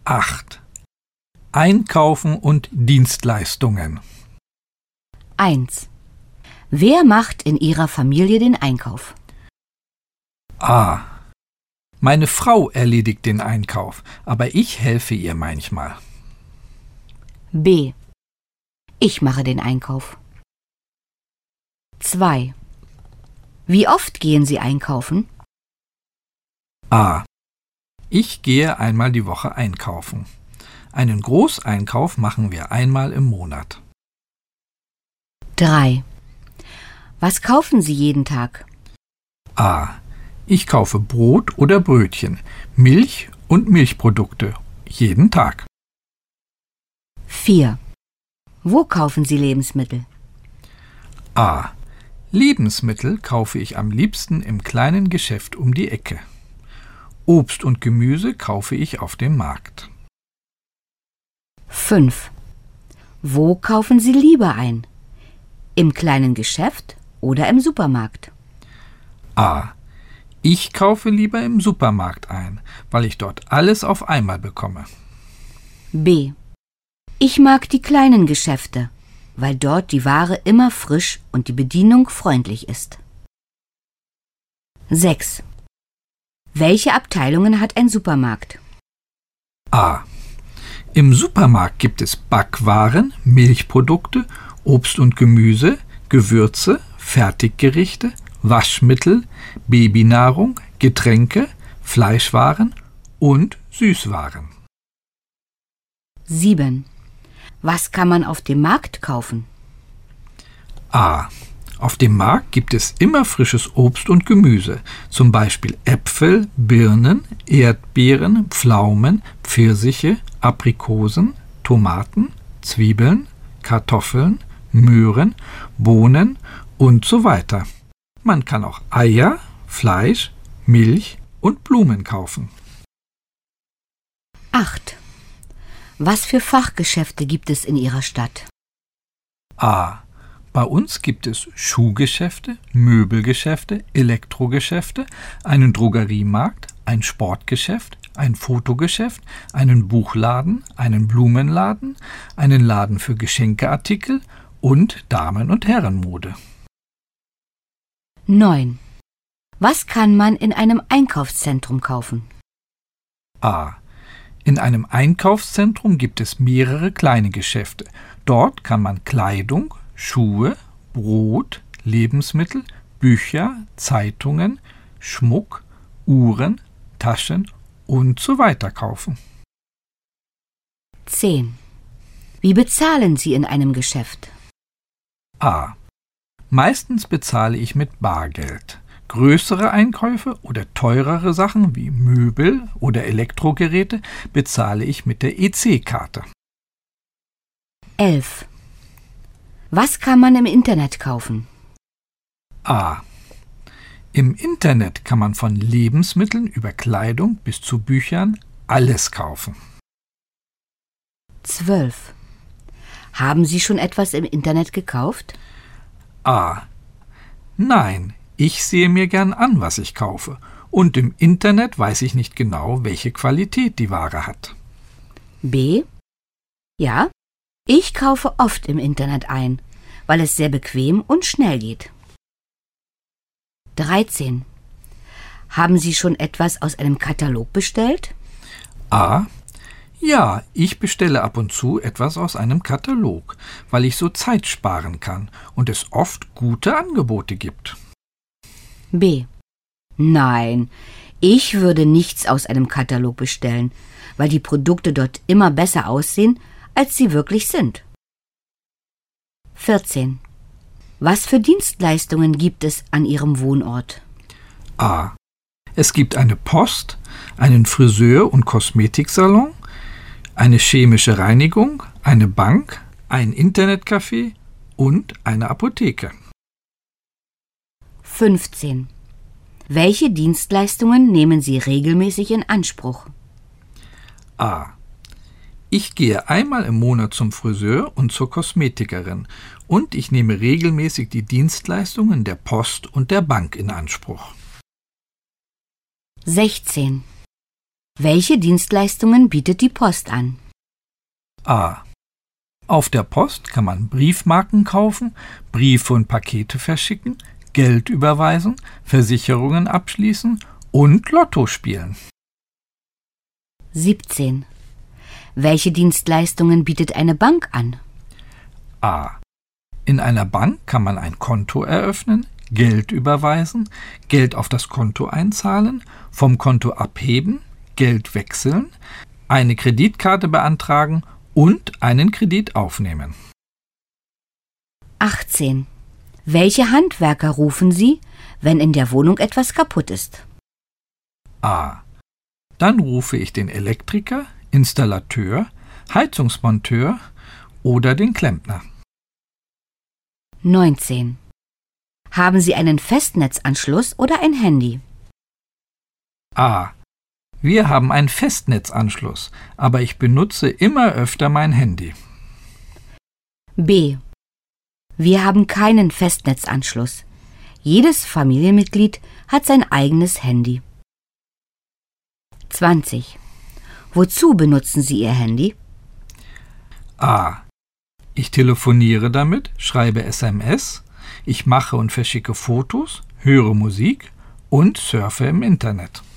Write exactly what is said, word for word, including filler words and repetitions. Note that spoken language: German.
acht. Einkaufen und Dienstleistungen. eins. Wer macht in Ihrer Familie den Einkauf? A. Meine Frau erledigt den Einkauf, aber ich helfe ihr manchmal. B. Ich mache den Einkauf. zwei. Wie oft gehen Sie einkaufen? A. Ich gehe einmal die Woche einkaufen. Einen Großeinkauf machen wir einmal im Monat. drei. Was kaufen Sie jeden Tag? A. Ich kaufe Brot oder Brötchen, Milch und Milchprodukte jeden Tag. vier. Wo kaufen Sie Lebensmittel? A. Lebensmittel kaufe ich am liebsten im kleinen Geschäft um die Ecke. Obst und Gemüse kaufe ich auf dem Markt. fünf. Wo kaufen Sie lieber ein? Im kleinen Geschäft oder im Supermarkt? A. Ich kaufe lieber im Supermarkt ein, weil ich dort alles auf einmal bekomme. B. Ich mag die kleinen Geschäfte, weil dort die Ware immer frisch und die Bedienung freundlich ist. sechs. Welche Abteilungen hat ein Supermarkt? A. Im Supermarkt gibt es Backwaren, Milchprodukte, Obst und Gemüse, Gewürze, Fertiggerichte, Waschmittel, Babynahrung, Getränke, Fleischwaren und Süßwaren. sieben. Was kann man auf dem Markt kaufen? A. Auf dem Markt gibt es immer frisches Obst und Gemüse, zum Beispiel Äpfel, Birnen, Erdbeeren, Pflaumen, Pfirsiche, Aprikosen, Tomaten, Zwiebeln, Kartoffeln, Möhren, Bohnen und so weiter. Man kann auch Eier, Fleisch, Milch und Blumen kaufen. acht. Was für Fachgeschäfte gibt es in Ihrer Stadt? A. Bei uns gibt es Schuhgeschäfte, Möbelgeschäfte, Elektrogeschäfte, einen Drogeriemarkt, ein Sportgeschäft, ein Fotogeschäft, einen Buchladen, einen Blumenladen, einen Laden für Geschenkeartikel und Damen- und Herrenmode. neun. Was kann man in einem Einkaufszentrum kaufen? A. In einem Einkaufszentrum gibt es mehrere kleine Geschäfte. Dort kann man Kleidung, Schuhe, Brot, Lebensmittel, Bücher, Zeitungen, Schmuck, Uhren, Taschen und so weiter kaufen. zehn. Wie bezahlen Sie in einem Geschäft? A. Meistens bezahle ich mit Bargeld. Größere Einkäufe oder teurere Sachen wie Möbel oder Elektrogeräte bezahle ich mit der E C-Karte. elf. Was kann man im Internet kaufen? A. Im Internet kann man von Lebensmitteln über Kleidung bis zu Büchern alles kaufen. zwölf. Haben Sie schon etwas im Internet gekauft? A. Nein, ich sehe mir gern an, was ich kaufe, und im Internet weiß ich nicht genau, welche Qualität die Ware hat. B. Ja, ich kaufe oft im Internet ein, weil es sehr bequem und schnell geht. dreizehn. Haben Sie schon etwas aus einem Katalog bestellt? A. Ja, ich bestelle ab und zu etwas aus einem Katalog, weil ich so Zeit sparen kann und es oft gute Angebote gibt. B. Nein, ich würde nichts aus einem Katalog bestellen, weil die Produkte dort immer besser aussehen, als sie wirklich sind. vierzehn. Was für Dienstleistungen gibt es an Ihrem Wohnort? A. Es gibt eine Post, einen Friseur- und Kosmetiksalon, eine chemische Reinigung, eine Bank, ein Internetcafé und eine Apotheke. fünfzehn. Welche Dienstleistungen nehmen Sie regelmäßig in Anspruch? A. Ich gehe einmal im Monat zum Friseur und zur Kosmetikerin und ich nehme regelmäßig die Dienstleistungen der Post und der Bank in Anspruch. sechzehn. Welche Dienstleistungen bietet die Post an? A. Auf der Post kann man Briefmarken kaufen, Briefe und Pakete verschicken, Geld überweisen, Versicherungen abschließen und Lotto spielen. siebzehn. Welche Dienstleistungen bietet eine Bank an? A. In einer Bank kann man ein Konto eröffnen, Geld überweisen, Geld auf das Konto einzahlen, vom Konto abheben, Geld wechseln, eine Kreditkarte beantragen und einen Kredit aufnehmen. achtzehn. Welche Handwerker rufen Sie, wenn in der Wohnung etwas kaputt ist? A. Dann rufe ich den Elektriker, Installateur, Heizungsmonteur oder den Klempner. neunzehn. Haben Sie einen Festnetzanschluss oder ein Handy? A. Wir haben einen Festnetzanschluss, aber ich benutze immer öfter mein Handy. B. Wir haben keinen Festnetzanschluss. Jedes Familienmitglied hat sein eigenes Handy. zwanzig. Wozu benutzen Sie Ihr Handy? A. Ich telefoniere damit, schreibe S M S, ich mache und verschicke Fotos, höre Musik und surfe im Internet.